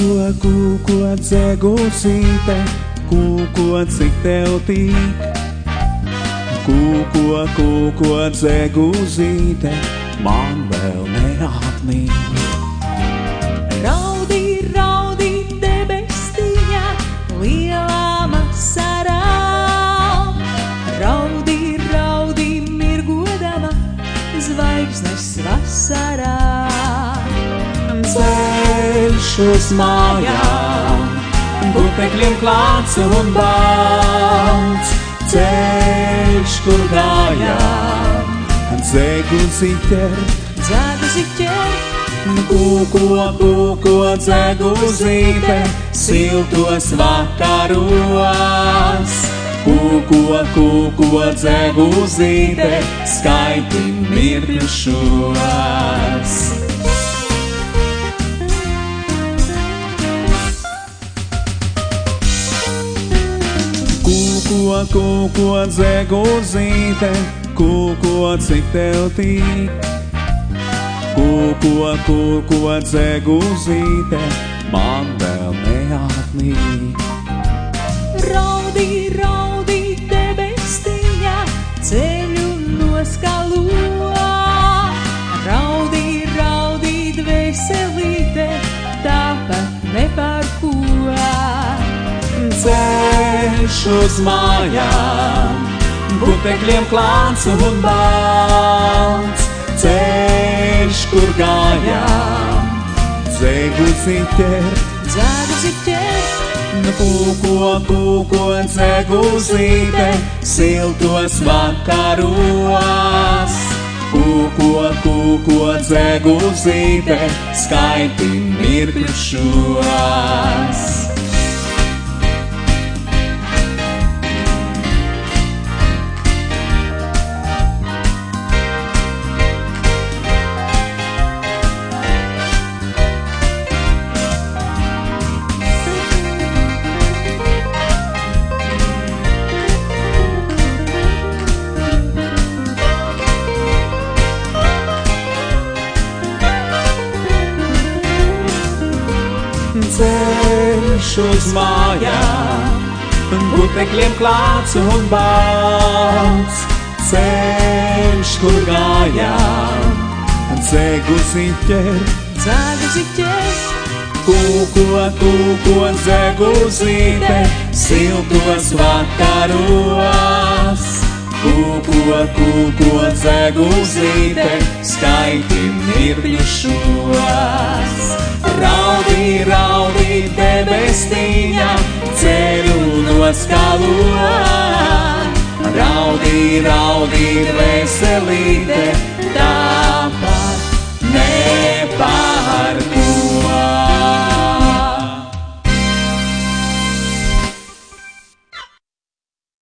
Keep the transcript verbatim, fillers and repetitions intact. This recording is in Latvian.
Kūko, kūko, dzeguzīte, kūko, cik tev tīk. Kūko, kūko, dzeguzīte, man vēl neatmīt. Raudī, raudī, debestiņā, lielā masarā. Raudī, raudī, mirgodama, zvaigznes vasarā. Ceļš uz mājām, putekļiem klāts un balts. Ceļš, kur gājām, dzeguzīte, Dzeguzīte, kūko, kūko, dzeguzīte, siltos vakaros. Kūko, kūko, dzeguzīte, skaiti mirkļušos. Kūko, kūko, dzeguzīte, kūko, cik tev tīk. Kūko, kūko, dzeguzīte, man vēl neatmīt. raudī, raudī, debestiņā, ceļu noskalo. Raudī, raudī, dvēselīte, tāpat ne par ko. Ceļš uz mājām, putekļiem klāts un balts. Ceļš, kur gājām, dzeguzīte, Dzeguzīte, kūko, kūko, dzeguzīte, siltos vakaros. Kūko, kūko, dzeguzīte, skaiti mirkļušos. Ceļš uz mājām, putekļiem klāts un balts. Ceļš, kur gājām, dzeguzīte, Dzeguzīte, kūko, kūko, dzeguzīte, siltos vakaros. Kūko, kūko, dzeguzīte, skaiti mirkļušos. Raudī, raudī, debestiņā, ceļu noskalo. Raudī, raudī, dvēselīte,